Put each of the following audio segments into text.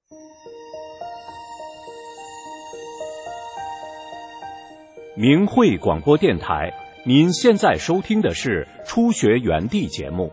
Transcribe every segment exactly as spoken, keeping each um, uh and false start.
明慧广播电台，您现在收听的是初学园地节目。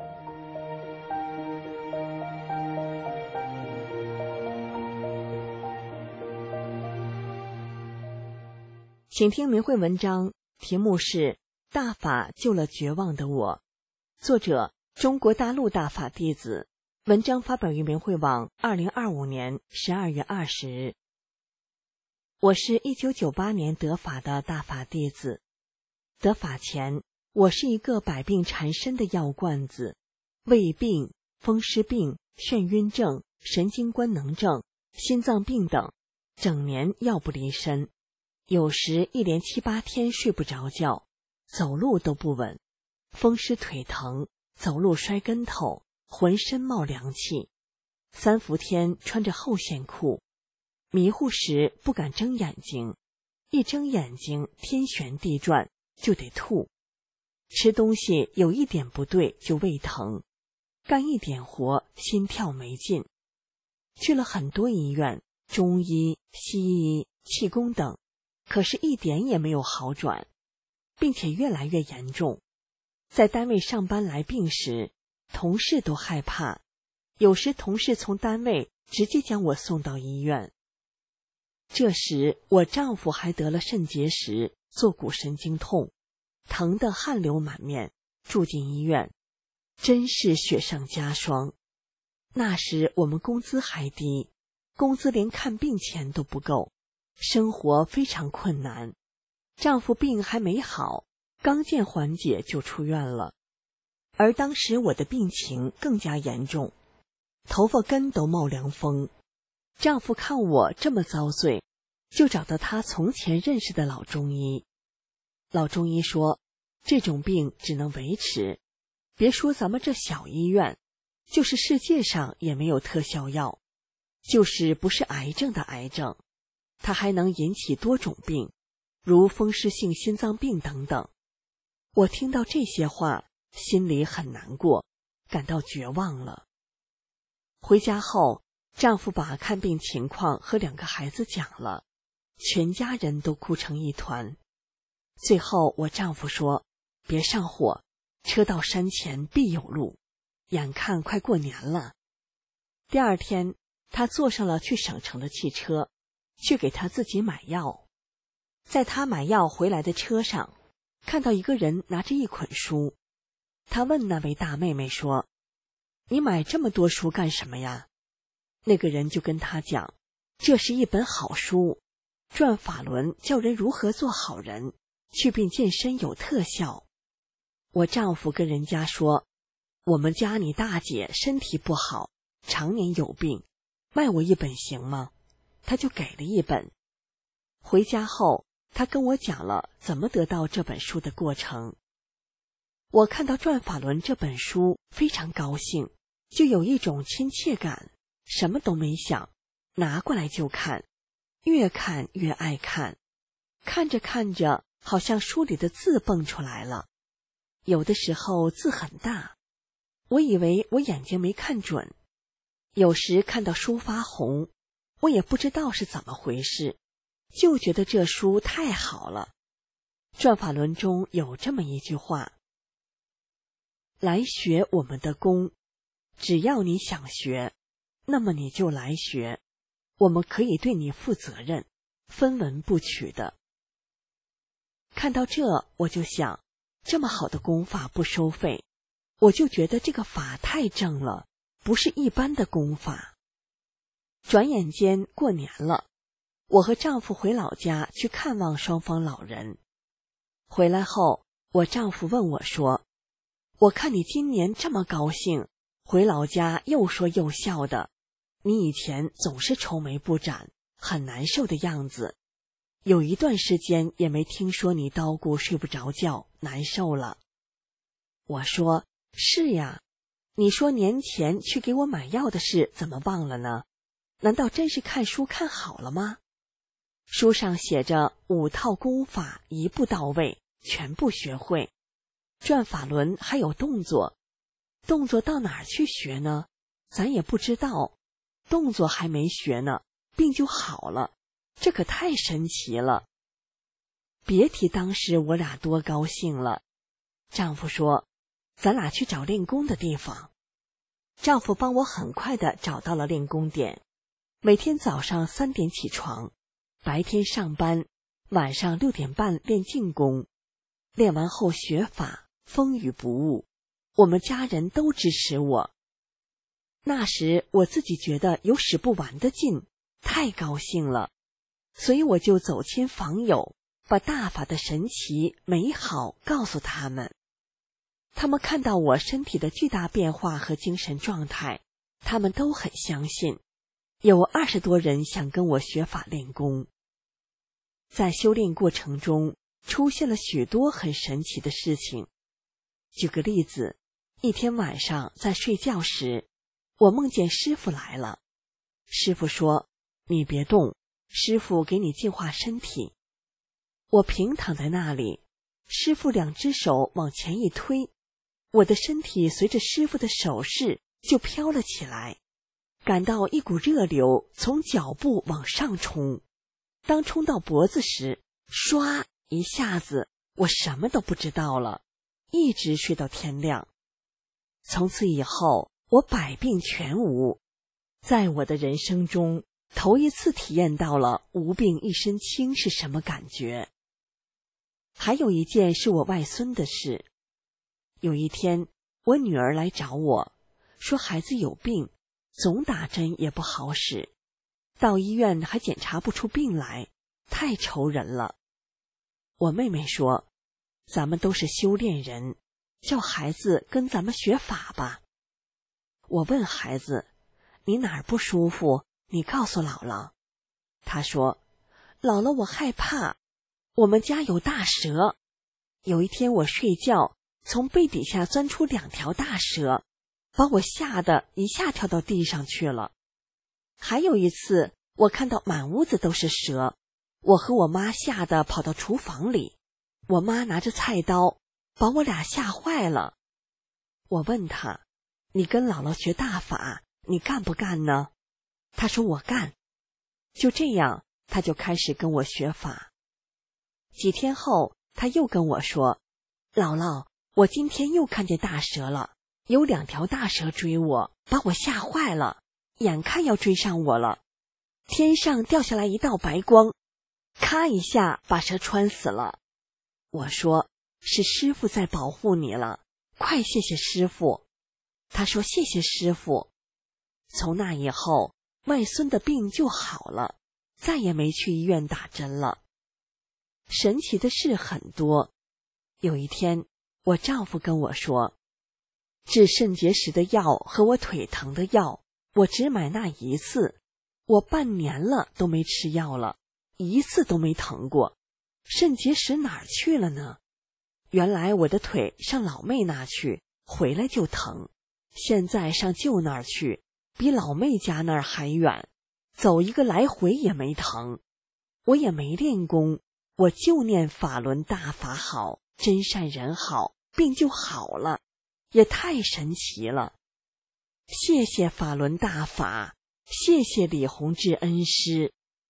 请听明慧文章，题目是《大法救了绝望的我》，作者中国大陆大法弟子，文章发表于明慧网二零二五年十二月二十日。我是一九九八年得法的大法弟子，得法前，我是一个百病缠身的药罐子，胃病、风湿病、眩晕症、神经官能症、心脏病等，整年药不离身，有时一连七八天睡不着觉，走路都不稳，风湿腿疼，走路摔跟头，浑身冒凉气，三伏天穿着厚线裤，迷糊时不敢睁眼睛，一睁眼睛天旋地转，就得吐。吃东西有一点不对就胃疼，干一点活心跳没劲。去了很多医院，中医、西医、气功等，可是一点也没有好转，并且越来越严重。在单位上班来病时，同事都害怕，有时同事从单位直接将我送到医院。这时我丈夫还得了肾结石，坐骨神经痛，疼得汗流满面，住进医院，真是雪上加霜。那时我们工资还低，工资连看病钱都不够，生活非常困难。丈夫病还没好，刚见缓解就出院了。而当时我的病情更加严重，头发根都冒凉风。丈夫看我这么遭罪，就找到他从前认识的老中医。老中医说，这种病只能维持，别说咱们这小医院，就是世界上也没有特效药，就是不是癌症的癌症，它还能引起多种病，如风湿性心脏病等等。我听到这些话，心里很难过，感到绝望了。回家后，丈夫把看病情况和两个孩子讲了，全家人都哭成一团。最后我丈夫说，别上火，车到山前必有路，眼看快过年了。第二天，他坐上了去省城的汽车，去给他自己买药。在他买药回来的车上，看到一个人拿着一捆书，他问那位大妹妹说，你买这么多书干什么呀？那个人就跟他讲，这是一本好书，转法轮教人如何做好人，祛病健身有特效。我丈夫跟人家说，我们家你大姐身体不好，常年有病，卖我一本行吗？他就给了一本。回家后，他跟我讲了怎么得到这本书的过程。我看到转法轮这本书非常高兴，就有一种亲切感，什么都没想，拿过来就看，越看越爱看，看着看着好像书里的字蹦出来了，有的时候字很大，我以为我眼睛没看准，有时看到书发红，我也不知道是怎么回事，就觉得这书太好了。转法轮中有这么一句话，来学我们的功，只要你想学，那么你就来学，我们可以对你负责任，分文不取的。看到这，我就想，这么好的功法不收费，我就觉得这个法太正了，不是一般的功法。转眼间过年了，我和丈夫回老家去看望双方老人。回来后，我丈夫问我说，我看你今年这么高兴，回老家又说又笑的，你以前总是愁眉不展，很难受的样子，有一段时间也没听说你叨咕睡不着觉，难受了。我说，是呀，你说年前去给我买药的事怎么忘了呢？难道真是看书看好了吗？书上写着五套功法一步到位，全部学会。转法轮还有动作，动作到哪儿去学呢？咱也不知道。 动作还没学呢，病就好了，这可太神奇了。别提当时我俩多高兴了。丈夫说，咱俩去找练功的地方。丈夫帮我很快地找到了练功点，每天早上三点起床，白天上班，晚上六点半练静功。练完后学法，风雨不误，我们家人都支持我。那时我自己觉得有使不完的劲，太高兴了，所以我就走亲访友，把大法的神奇美好告诉他们。他们看到我身体的巨大变化和精神状态，他们都很相信。有二十多人想跟我学法练功。在修炼过程中，出现了许多很神奇的事情。举个例子，一天晚上在睡觉时，我梦见师父来了。师父说，你别动，师父给你净化身体。我平躺在那里，师父两只手往前一推，我的身体随着师父的手势就飘了起来，感到一股热流从脚部往上冲。当冲到脖子时，唰一下子，我什么都不知道了，一直睡到天亮。从此以后，我百病全无。在我的人生中，头一次体验到了无病一身轻是什么感觉。还有一件是我外孙的事。有一天，我女儿来找我，说孩子有病，总打针也不好使，到医院还检查不出病来，太愁人了。我妹妹说，咱们都是修炼人，叫孩子跟咱们学法吧。我问孩子，你哪儿不舒服？你告诉姥姥。他说，姥姥我害怕，我们家有大蛇。有一天我睡觉，从被底下钻出两条大蛇，把我吓得一下跳到地上去了。还有一次，我看到满屋子都是蛇，我和我妈吓得跑到厨房里，我妈拿着菜刀，把我俩吓坏了。我问她，你跟姥姥学大法，你干不干呢？她说我干。就这样，她就开始跟我学法。几天后，她又跟我说，姥姥，我今天又看见大蛇了，有两条大蛇追我，把我吓坏了，眼看要追上我了。天上掉下来一道白光，咔一下把蛇穿死了。我说，是师父在保护你了，快谢谢师父。他说，谢谢师父。从那以后，外孙的病就好了，再也没去医院打针了。神奇的事很多。有一天，我丈夫跟我说，治肾结石的药和我腿疼的药，我只买那一次，我半年了都没吃药了，一次都没疼过。肾结石哪儿去了呢？原来我的腿上老妹那去，回来就疼，现在上舅那儿去，比老妹家那儿还远，走一个来回也没疼。我也没练功，我就念法轮大法好，真善人好，病就好了，也太神奇了。谢谢法轮大法，谢谢李洪志恩师。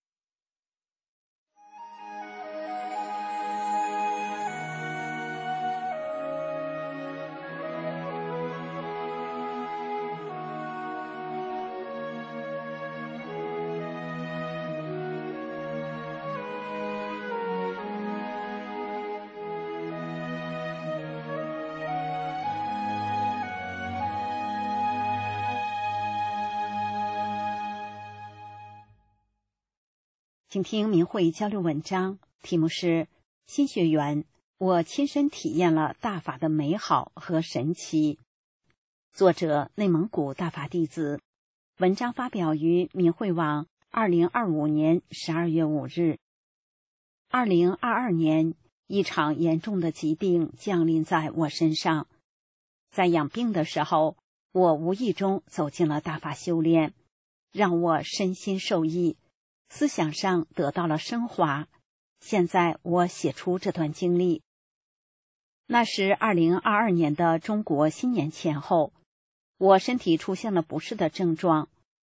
请听明慧交流文章，题目是新学员，我亲身体验了大法的美好和神奇。作者内蒙古大法弟子。文章发表于明慧网二零二五年十二月五日。二零二二年，一场严重的疾病降临在我身上。在养病的时候，我无意中走进了大法修炼，让我身心受益，思想上得到了升华。现在我写出这段经历。那是二零二二年的中国新年前后，我身体出现了不适的症状，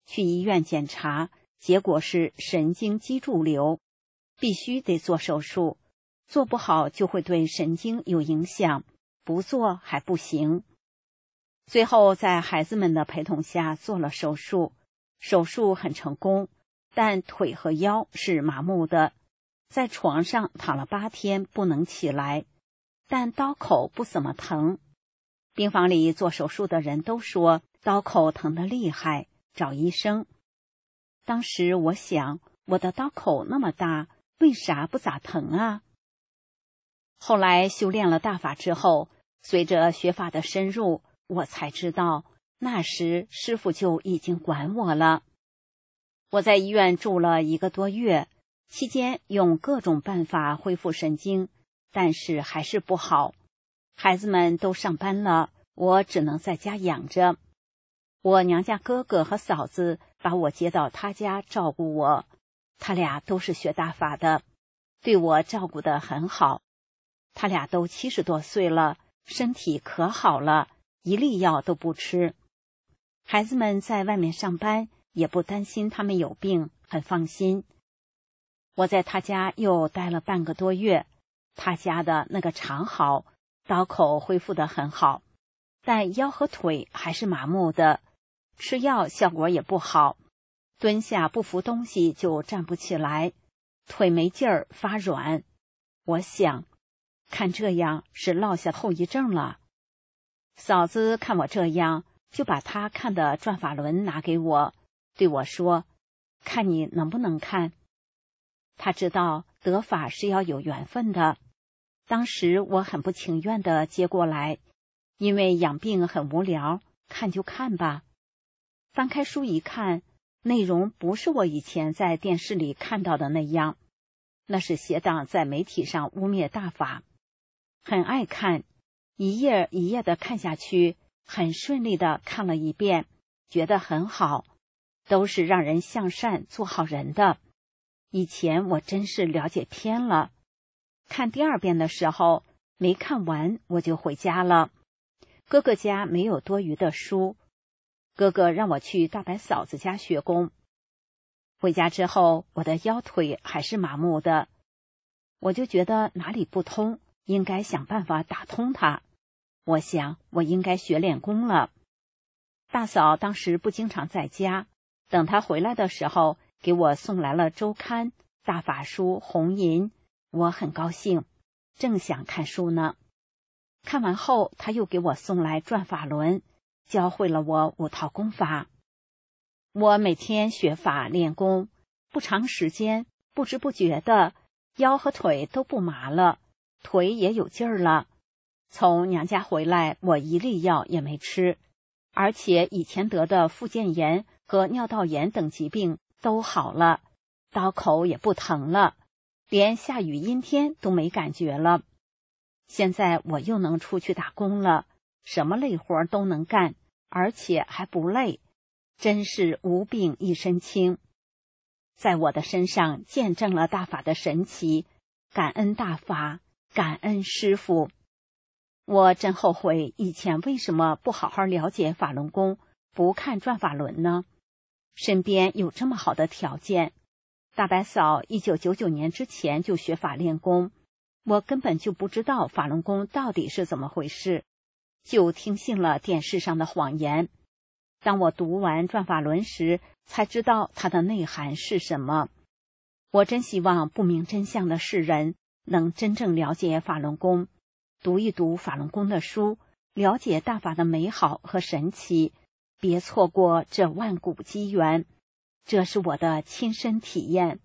去医院检查，结果是神经脊柱瘤，必须得做手术，做不好就会对神经有影响，不做还不行。最后在孩子们的陪同下做了手术，手术很成功，但腿和腰是麻木的，在床上躺了八天不能起来，但刀口不怎么疼。病房里做手术的人都说刀口疼得厉害，找医生。当时我想，我的刀口那么大，为啥不咋疼啊？后来修炼了大法之后，随着学法的深入，我才知道，那时师父就已经管我了。我在医院住了一个多月，期间用各种办法恢复神经，但是还是不好。孩子们都上班了，我只能在家养着。我娘家哥哥和嫂子把我接到他家照顾我，他俩都是学大法的，对我照顾得很好。他俩都七十多岁了，身体可好了，一粒药都不吃。孩子们在外面上班，也不担心他们有病，很放心。我在他家又待了半个多月，他家的那个常好，刀口恢复得很好，但腰和腿还是麻木的，吃药效果也不好，蹲下不扶东西就站不起来，腿没劲儿，发软。我想，看这样是落下后遗症了。嫂子看我这样，就把她看的转法轮拿给我，对我说，看你能不能看。他知道得法是要有缘分的，当时我很不情愿地接过来，因为养病很无聊，看就看吧。翻开书一看，内容不是我以前在电视里看到的那样，那是邪党在媒体上污蔑大法。很爱看，一页一页的看下去，很顺利的看了一遍，觉得很好，都是让人向善做好人的。以前我真是了解偏了。看第二遍的时候，没看完我就回家了。哥哥家没有多余的书，哥哥让我去大白嫂子家学功。回家之后，我的腰腿还是麻木的，我就觉得哪里不通，应该想办法打通它。我想我应该学练功了。大嫂当时不经常在家，等她回来的时候，给我送来了周刊、大法书、红银，我很高兴，正想看书呢。看完后，他又给我送来转法轮，教会了我五套功法。我每天学法练功，不长时间，不知不觉的，腰和腿都不麻了，腿也有劲儿了。从娘家回来，我一粒药也没吃，而且以前得的附件炎和尿道炎等疾病都好了，刀口也不疼了，连下雨阴天都没感觉了。现在我又能出去打工了，什么累活都能干，而且还不累，真是无病一身轻。在我的身上见证了大法的神奇，感恩大法，感恩师父。我真后悔以前为什么不好好了解法轮功，不看转法轮呢？身边有这么好的条件，大白嫂一九九九年之前就学法练功，我根本就不知道法轮功到底是怎么回事，就听信了电视上的谎言。当我读完转法轮时，才知道它的内涵是什么。我真希望不明真相的世人能真正了解法轮功，读一读法轮功的书，了解大法的美好和神奇，别错过这万古机缘。这是我的亲身体验。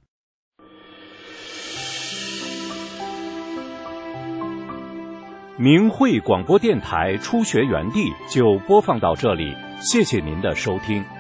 明慧广播电台初学园地就播放到这里，谢谢您的收听。